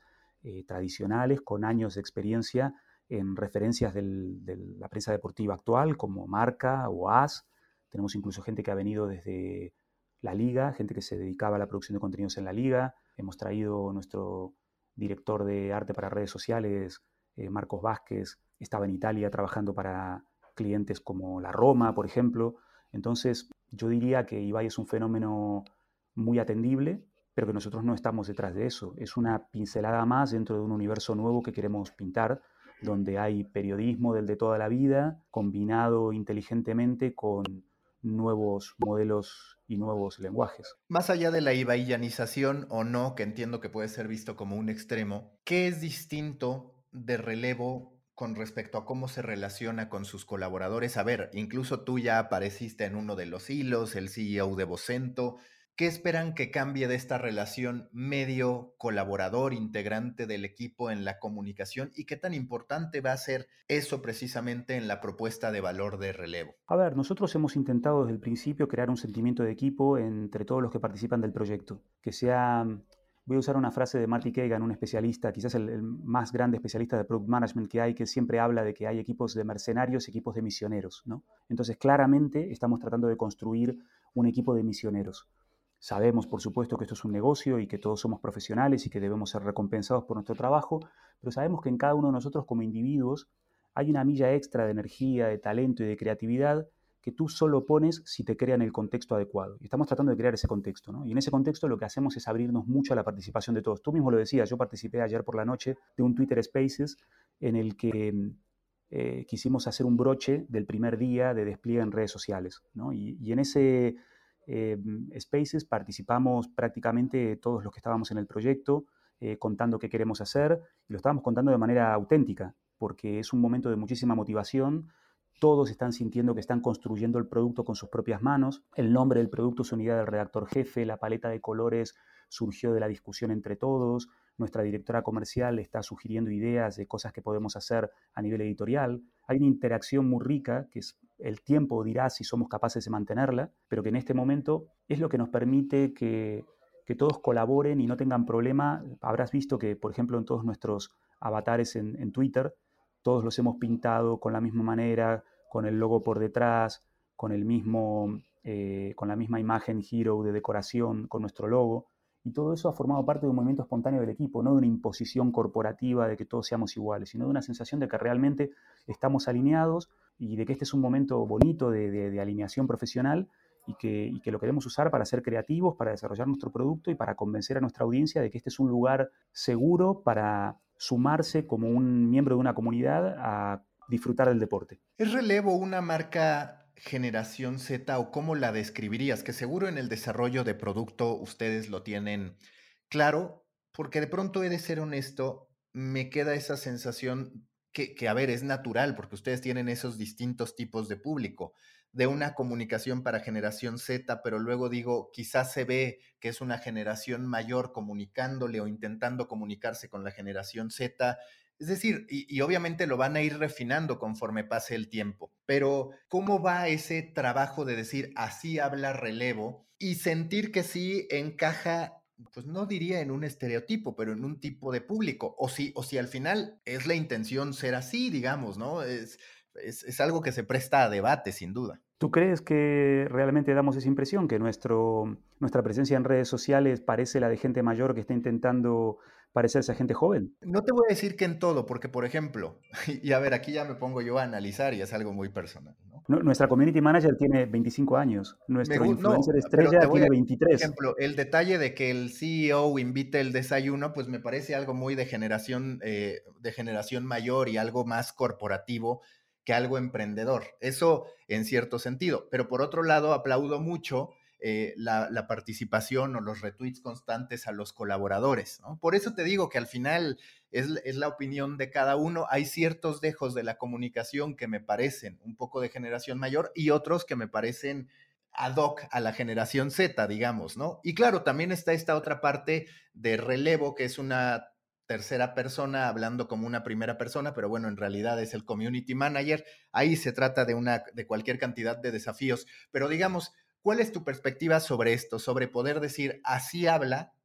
eh, tradicionales con años de experiencia en referencias del, de la prensa deportiva actual, como Marca o A S. Tenemos incluso gente que ha venido desde la Liga, gente que se dedicaba a la producción de contenidos en la Liga. Hemos traído nuestro director de arte para redes sociales, eh, Marcos Vázquez, estaba en Italia trabajando para clientes como la Roma, por ejemplo. Entonces, yo diría que Ibai es un fenómeno muy atendible, pero que nosotros no estamos detrás de eso. Es una pincelada más dentro de un universo nuevo que queremos pintar, donde hay periodismo del de toda la vida, combinado inteligentemente con nuevos modelos y nuevos lenguajes. Más allá de la ibaiyanización o no, que entiendo que puede ser visto como un extremo, ¿qué es distinto de Relevo con respecto a cómo se relaciona con sus colaboradores? A ver, incluso tú ya apareciste en uno de los hilos, el C E O de Vocento. ¿Qué esperan que cambie de esta relación medio colaborador, integrante del equipo en la comunicación? ¿Y qué tan importante va a ser eso precisamente en la propuesta de valor de Relevo? A ver, nosotros hemos intentado desde el principio crear un sentimiento de equipo entre todos los que participan del proyecto. Que sea, voy a usar una frase de Marty Kagan, un especialista, quizás el, el más grande especialista de Product Management que hay, que siempre habla de que hay equipos de mercenarios y equipos de misioneros, ¿no? Entonces, claramente estamos tratando de construir un equipo de misioneros. Sabemos, por supuesto, que esto es un negocio y que todos somos profesionales y que debemos ser recompensados por nuestro trabajo, pero sabemos que en cada uno de nosotros como individuos hay una milla extra de energía, de talento y de creatividad que tú solo pones si te crean el contexto adecuado. Y estamos tratando de crear ese contexto, ¿no? Y en ese contexto lo que hacemos es abrirnos mucho a la participación de todos. Tú mismo lo decías, yo participé ayer por la noche de un Twitter Spaces en el que eh, quisimos hacer un broche del primer día de despliegue en redes sociales, ¿no? Y, y en ese eh, Spaces participamos prácticamente todos los que estábamos en el proyecto, eh, contando qué queremos hacer, y lo estábamos contando de manera auténtica, porque es un momento de muchísima motivación. Todos están sintiendo que están construyendo el producto con sus propias manos. El nombre del producto es unidad del redactor jefe, la paleta de colores surgió de la discusión entre todos. Nuestra directora comercial está sugiriendo ideas de cosas que podemos hacer a nivel editorial. Hay una interacción muy rica, que es el tiempo dirá si somos capaces de mantenerla, pero que en este momento es lo que nos permite que, que todos colaboren y no tengan problema. Habrás visto que, por ejemplo, en todos nuestros avatares en, en Twitter, todos los hemos pintado con la misma manera, con el logo por detrás, con, el mismo, eh, con la misma imagen hero de decoración, con nuestro logo. Y todo eso ha formado parte de un movimiento espontáneo del equipo, no de una imposición corporativa de que todos seamos iguales, sino de una sensación de que realmente estamos alineados y de que este es un momento bonito de, de, de alineación profesional y que, y que lo queremos usar para ser creativos, para desarrollar nuestro producto y para convencer a nuestra audiencia de que este es un lugar seguro para sumarse como un miembro de una comunidad a disfrutar del deporte. ¿Es Relevo una marca generación Z o cómo la describirías? Que seguro en el desarrollo de producto ustedes lo tienen claro, porque de pronto he de ser honesto, me queda esa sensación que, que, a ver, es natural, porque ustedes tienen esos distintos tipos de público, de una comunicación para generación Z, pero luego digo, quizás se ve que es una generación mayor comunicándole o intentando comunicarse con la generación Z. Es decir, y, y obviamente lo van a ir refinando conforme pase el tiempo, pero ¿cómo va ese trabajo de decir así habla Relevo y sentir que sí encaja, pues no diría en un estereotipo, pero en un tipo de público? O si, o si al final es la intención ser así, digamos, ¿no? Es, es, es algo que se presta a debate, sin duda. ¿Tú crees que realmente damos esa impresión, que nuestro, nuestra presencia en redes sociales parece la de gente mayor que está intentando parecerse a gente joven? No te voy a decir que en todo, porque por ejemplo, y a ver, aquí ya me pongo yo a analizar y es algo muy personal, ¿no? No, nuestra community manager tiene veinticinco años, nuestro influencer No, pero estrella te voy a tiene decir, por veintitrés. ejemplo, el detalle de que el C E O invite el desayuno, pues me parece algo muy de generación, eh, de generación mayor y algo más corporativo que algo emprendedor. Eso en cierto sentido. Pero por otro lado, aplaudo mucho eh, la, la participación o los retweets constantes a los colaboradores, ¿no? Por eso te digo que al final es, es la opinión de cada uno. Hay ciertos dejos de la comunicación que me parecen un poco de generación mayor y otros que me parecen ad hoc a la generación Z, digamos, ¿no? Y claro, también está esta otra parte de Relevo, que es una tercera persona hablando como una primera persona, pero bueno, en realidad es el community manager. Ahí se trata de, una, de cualquier cantidad de desafíos. Pero digamos, ¿cuál es tu perspectiva sobre esto? Sobre poder decir, así habla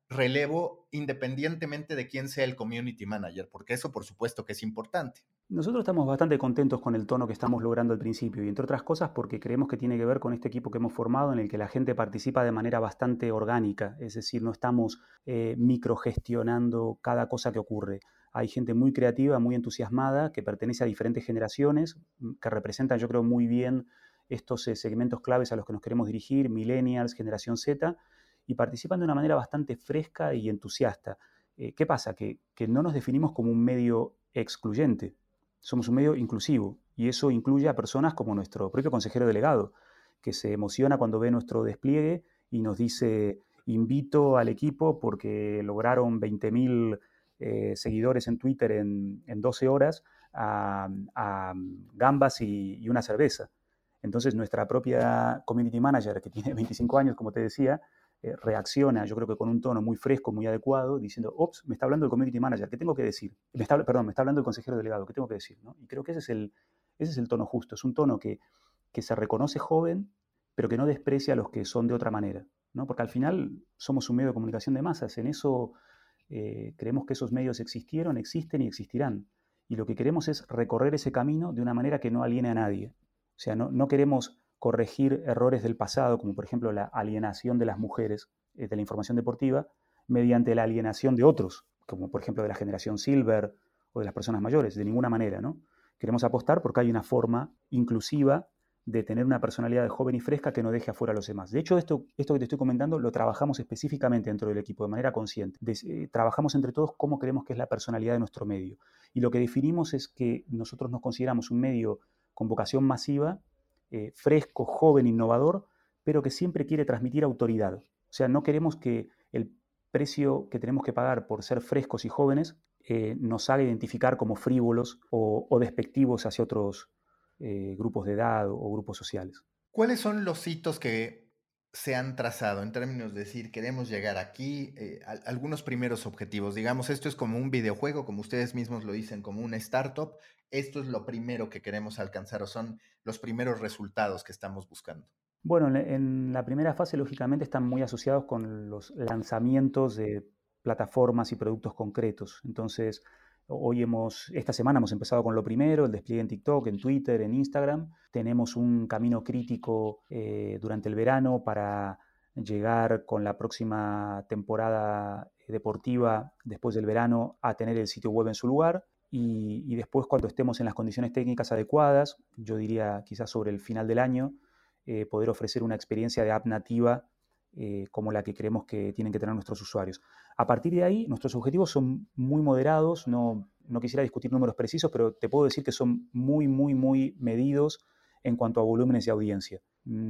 relevo independientemente de quién sea el community manager? Porque eso por supuesto que es importante. Nosotros estamos bastante contentos con el tono que estamos logrando al principio y entre otras cosas porque creemos que tiene que ver con este equipo que hemos formado en el que la gente participa de manera bastante orgánica, es decir, no estamos eh, microgestionando cada cosa que ocurre. Hay gente muy creativa, muy entusiasmada, que pertenece a diferentes generaciones, que representan yo creo muy bien estos eh, segmentos claves a los que nos queremos dirigir, millennials, generación Z, y participan de una manera bastante fresca y entusiasta. Eh, ¿Qué pasa? Que, que no nos definimos como un medio excluyente. Somos un medio inclusivo y eso incluye a personas como nuestro propio consejero delegado, que se emociona cuando ve nuestro despliegue y nos dice: invito al equipo porque lograron veinte mil eh, seguidores en Twitter en, en doce horas a, a gambas y, y una cerveza. Entonces nuestra propia community manager, que tiene veinticinco años, como te decía, eh, reacciona, yo creo que con un tono muy fresco, muy adecuado, diciendo: ops, me está hablando el community manager, ¿qué tengo que decir? Me está, perdón, me está hablando el consejero delegado, ¿qué tengo que decir? ¿No? Y creo que ese es, el, ese es el tono justo, es un tono que, que se reconoce joven, pero que no desprecia a los que son de otra manera, ¿no? Porque al final somos un medio de comunicación de masas, en eso eh, creemos que esos medios existieron, existen y existirán. Y lo que queremos es recorrer ese camino de una manera que no aliene a nadie. O sea, no, no queremos corregir errores del pasado, como por ejemplo la alienación de las mujeres eh, de la información deportiva, mediante la alienación de otros, como por ejemplo de la generación Silver o de las personas mayores, de ninguna manera, ¿no? Queremos apostar porque hay una forma inclusiva de tener una personalidad joven y fresca que no deje afuera a los demás. De hecho, esto, esto que te estoy comentando lo trabajamos específicamente dentro del equipo, de manera consciente. De, eh, trabajamos entre todos cómo creemos que es la personalidad de nuestro medio. Y lo que definimos es que nosotros nos consideramos un medio con vocación masiva, eh, fresco, joven, innovador, pero que siempre quiere transmitir autoridad. O sea, no queremos que el precio que tenemos que pagar por ser frescos y jóvenes eh, nos haga identificar como frívolos o, o despectivos hacia otros eh, grupos de edad o grupos sociales. ¿Cuáles son los hitos que se han trazado en términos de decir queremos llegar aquí, eh, a, algunos primeros objetivos? Digamos, esto es como un videojuego, como ustedes mismos lo dicen, como una startup. Esto es lo primero que queremos alcanzar o son los primeros resultados que estamos buscando. Bueno, en la primera fase, lógicamente, están muy asociados con los lanzamientos de plataformas y productos concretos. Entonces, hoy hemos, esta semana hemos empezado con lo primero, el despliegue en TikTok, en Twitter, en Instagram. Tenemos un camino crítico eh, durante el verano para llegar con la próxima temporada deportiva después del verano a tener el sitio web en su lugar. Y, y después, cuando estemos en las condiciones técnicas adecuadas, yo diría quizás sobre el final del año, Eh, poder ofrecer una experiencia de app nativa eh, como la que creemos que tienen que tener nuestros usuarios. A partir de ahí, nuestros objetivos son muy moderados, no, no quisiera discutir números precisos, pero te puedo decir que son muy, muy, muy medidos en cuanto a volúmenes de audiencia.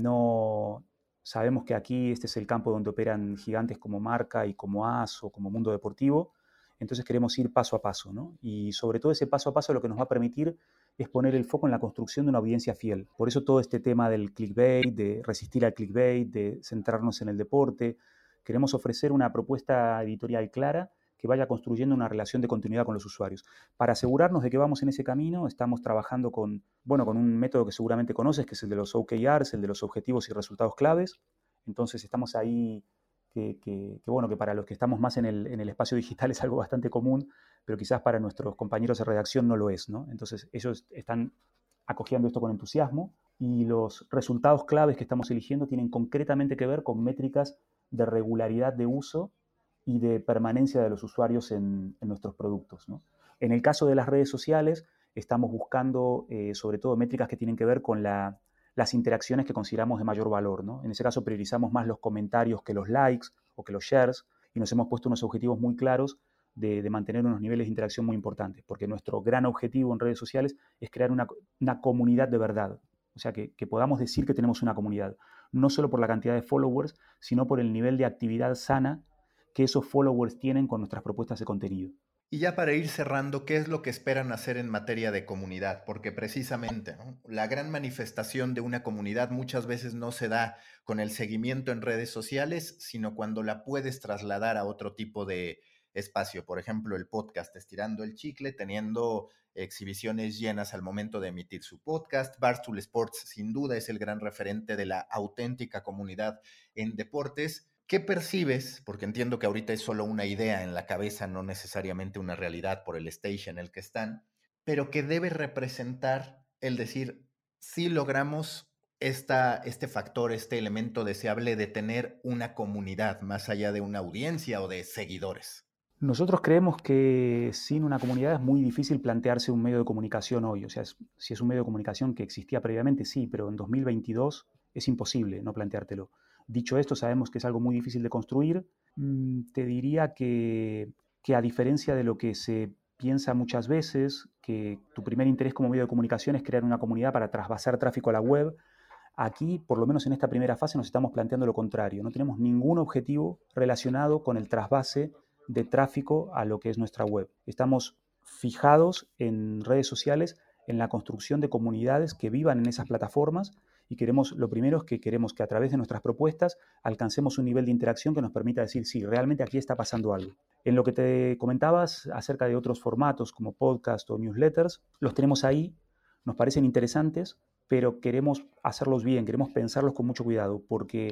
No sabemos que aquí este es el campo donde operan gigantes como Marca y como As o como Mundo Deportivo, entonces queremos ir paso a paso, ¿no? Y sobre todo ese paso a paso lo que nos va a permitir es poner el foco en la construcción de una audiencia fiel. Por eso todo este tema del clickbait, de resistir al clickbait, de centrarnos en el deporte. Queremos ofrecer una propuesta editorial clara que vaya construyendo una relación de continuidad con los usuarios. Para asegurarnos de que vamos en ese camino, estamos trabajando con, bueno, con un método que seguramente conoces, que es el de los O K Rs, el de los objetivos y resultados claves. Entonces estamos ahí, que, que, que bueno, que para los que estamos más en el, en el espacio digital es algo bastante común, pero quizás para nuestros compañeros de redacción no lo es, ¿no? Entonces ellos están acogiendo esto con entusiasmo y los resultados claves que estamos eligiendo tienen concretamente que ver con métricas de regularidad de uso y de permanencia de los usuarios en, en nuestros productos, ¿no? En el caso de las redes sociales, estamos buscando eh, sobre todo métricas que tienen que ver con la, las interacciones que consideramos de mayor valor, ¿no? En ese caso priorizamos más los comentarios que los likes o que los shares y nos hemos puesto unos objetivos muy claros de, de mantener unos niveles de interacción muy importantes, porque nuestro gran objetivo en redes sociales es crear una, una comunidad de verdad. O sea, que, que podamos decir que tenemos una comunidad, no solo por la cantidad de followers, sino por el nivel de actividad sana que esos followers tienen con nuestras propuestas de contenido. Y ya para ir cerrando, ¿qué es lo que esperan hacer en materia de comunidad? Porque precisamente, ¿no?, la gran manifestación de una comunidad muchas veces no se da con el seguimiento en redes sociales, sino cuando la puedes trasladar a otro tipo de espacio. Por ejemplo, el podcast Estirando el Chicle, teniendo exhibiciones llenas al momento de emitir su podcast. Barstool Sports, sin duda, es el gran referente de la auténtica comunidad en deportes. ¿Qué percibes? Porque entiendo que ahorita es solo una idea en la cabeza, no necesariamente una realidad por el stage en el que están, pero que debe representar el decir, si logramos esta, este factor, este elemento deseable de tener una comunidad más allá de una audiencia o de seguidores. Nosotros creemos que sin una comunidad es muy difícil plantearse un medio de comunicación hoy. O sea, es- si es un medio de comunicación que existía previamente, sí, pero en dos mil veintidós es imposible no planteártelo. Dicho esto, sabemos que es algo muy difícil de construir. Mm, te diría que, que a diferencia de lo que se piensa muchas veces, que tu primer interés como medio de comunicación es crear una comunidad para trasvasar tráfico a la web, aquí, por lo menos en esta primera fase, nos estamos planteando lo contrario. No tenemos ningún objetivo relacionado con el trasvase de tráfico a lo que es nuestra web. Estamos fijados en redes sociales, en la construcción de comunidades que vivan en esas plataformas y queremos, lo primero es que queremos que a través de nuestras propuestas alcancemos un nivel de interacción que nos permita decir, sí, realmente aquí está pasando algo. En lo que te comentabas acerca de otros formatos como podcast o newsletters, los tenemos ahí, nos parecen interesantes, pero queremos hacerlos bien, queremos pensarlos con mucho cuidado, porque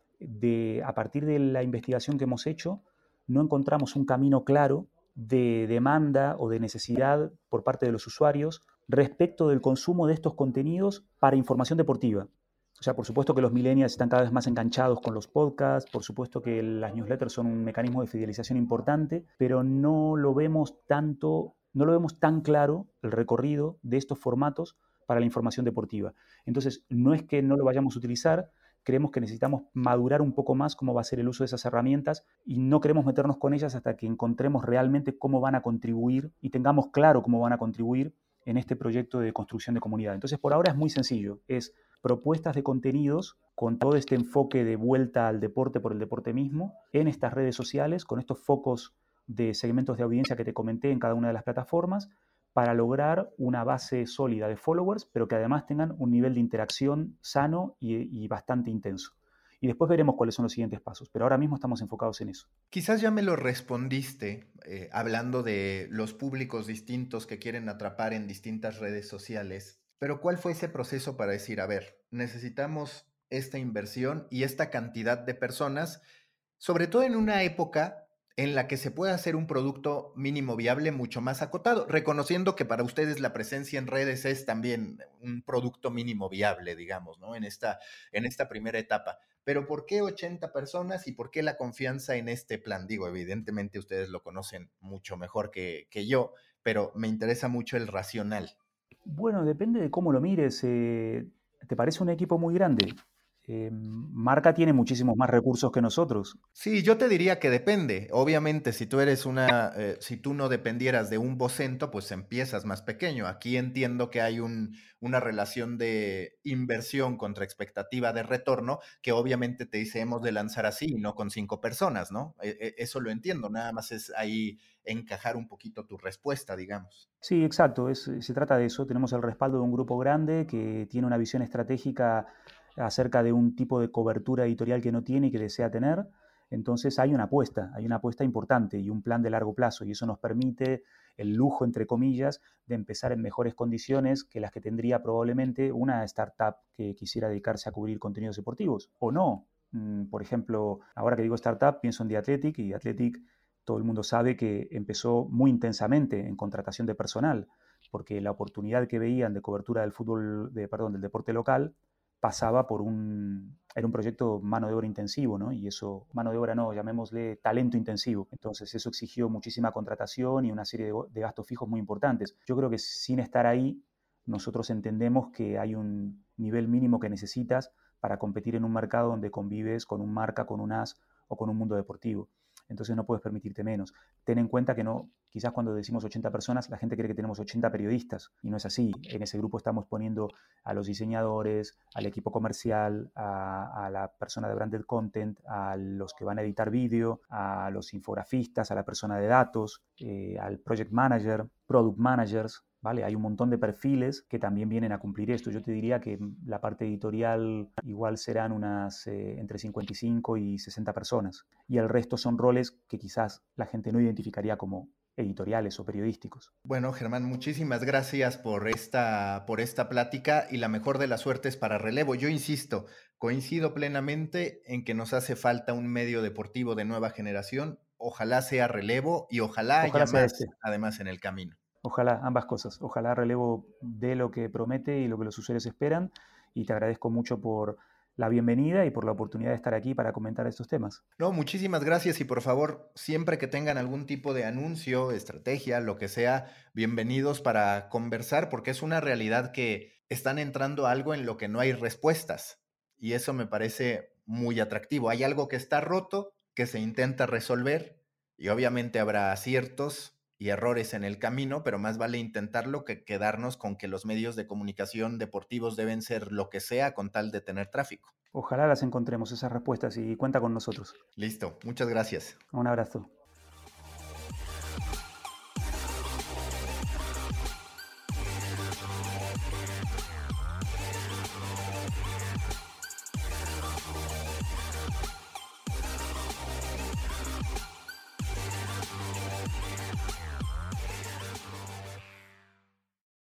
de, a partir de la investigación que hemos hecho, no encontramos un camino claro de demanda o de necesidad por parte de los usuarios respecto del consumo de estos contenidos para información deportiva. O sea, por supuesto que los millennials están cada vez más enganchados con los podcasts, por supuesto que las newsletters son un mecanismo de fidelización importante, pero no lo vemos tanto, no lo vemos tan claro el recorrido de estos formatos para la información deportiva. Entonces, no es que no lo vayamos a utilizar, creemos que necesitamos madurar un poco más cómo va a ser el uso de esas herramientas y no queremos meternos con ellas hasta que encontremos realmente cómo van a contribuir y tengamos claro cómo van a contribuir en este proyecto de construcción de comunidad. Entonces, por ahora es muy sencillo, es propuestas de contenidos con todo este enfoque de vuelta al deporte por el deporte mismo en estas redes sociales, con estos focos de segmentos de audiencia que te comenté en cada una de las plataformas, para lograr una base sólida de followers, pero que además tengan un nivel de interacción sano y, y bastante intenso. Y después veremos cuáles son los siguientes pasos, pero ahora mismo estamos enfocados en eso. Quizás ya me lo respondiste eh, hablando de los públicos distintos que quieren atrapar en distintas redes sociales, pero ¿cuál fue ese proceso para decir, a ver, necesitamos esta inversión y esta cantidad de personas, sobre todo en una época en la que se puede hacer un producto mínimo viable mucho más acotado, reconociendo que para ustedes la presencia en redes es también un producto mínimo viable, digamos, ¿no? En esta, en esta primera etapa. Pero ¿por qué ochenta personas y por qué la confianza en este plan? Digo, evidentemente ustedes lo conocen mucho mejor que, que yo, pero me interesa mucho el racional. Bueno, depende de cómo lo mires. Eh, ¿te parece un equipo muy grande? Eh, Marca tiene muchísimos más recursos que nosotros. Sí, yo te diría que depende. Obviamente, si tú eres una, eh, si tú no dependieras de un vocento, pues empiezas más pequeño. Aquí entiendo que hay un, una relación de inversión contra expectativa de retorno que obviamente te dice hemos de lanzar así, no con cinco personas, ¿no? E- e- eso lo entiendo, nada más es ahí encajar un poquito tu respuesta, digamos. Sí, exacto, es- se trata de eso. Tenemos el respaldo de un grupo grande que tiene una visión estratégica acerca de un tipo de cobertura editorial que no tiene y que desea tener. Entonces hay una apuesta, hay una apuesta importante y un plan de largo plazo y eso nos permite el lujo, entre comillas, de empezar en mejores condiciones que las que tendría probablemente una startup que quisiera dedicarse a cubrir contenidos deportivos o no. Mm, Por ejemplo, ahora que digo startup, pienso en The Athletic y The Athletic todo el mundo sabe que empezó muy intensamente en contratación de personal, porque la oportunidad que veían de cobertura del fútbol, de, perdón, del deporte local, pasaba por un, era un proyecto mano de obra intensivo, ¿no? Y eso, mano de obra no, llamémosle talento intensivo. Entonces eso exigió muchísima contratación y una serie de, de gastos fijos muy importantes. Yo creo que sin estar ahí, nosotros entendemos que hay un nivel mínimo que necesitas para competir en un mercado donde convives con un marca, con un as o con un mundo deportivo. Entonces no puedes permitirte menos. Ten en cuenta que no, quizás cuando decimos ochenta personas, la gente cree que tenemos ochenta periodistas y no es así. En ese grupo estamos poniendo a los diseñadores, al equipo comercial, a, a la persona de branded content, a los que van a editar vídeo, a los infografistas, a la persona de datos, eh, al project manager, product managers, ¿vale? Hay un montón de perfiles que también vienen a cumplir esto. Yo te diría que la parte editorial igual serán unas eh, entre cincuenta y cinco y sesenta personas. Y el resto son roles que quizás la gente no identificaría como editoriales o periodísticos. Bueno, Germán, muchísimas gracias por esta, por esta plática y la mejor de las suertes para Relevo. Yo insisto, coincido plenamente en que nos hace falta un medio deportivo de nueva generación. Ojalá sea Relevo y ojalá, Ojalá haya sea más, este. además, en el camino. Ojalá, ambas cosas. Ojalá Relevo dé lo que promete y lo que los usuarios esperan. Y te agradezco mucho por la bienvenida y por la oportunidad de estar aquí para comentar estos temas. No, muchísimas gracias y por favor, siempre que tengan algún tipo de anuncio, estrategia, lo que sea, bienvenidos para conversar porque es una realidad que están entrando a algo en lo que no hay respuestas y eso me parece muy atractivo. Hay algo que está roto, que se intenta resolver y obviamente habrá aciertos y errores en el camino, pero más vale intentarlo que quedarnos con que los medios de comunicación deportivos deben ser lo que sea con tal de tener tráfico. Ojalá las encontremos esas respuestas y cuenta con nosotros. Listo, muchas gracias. Un abrazo.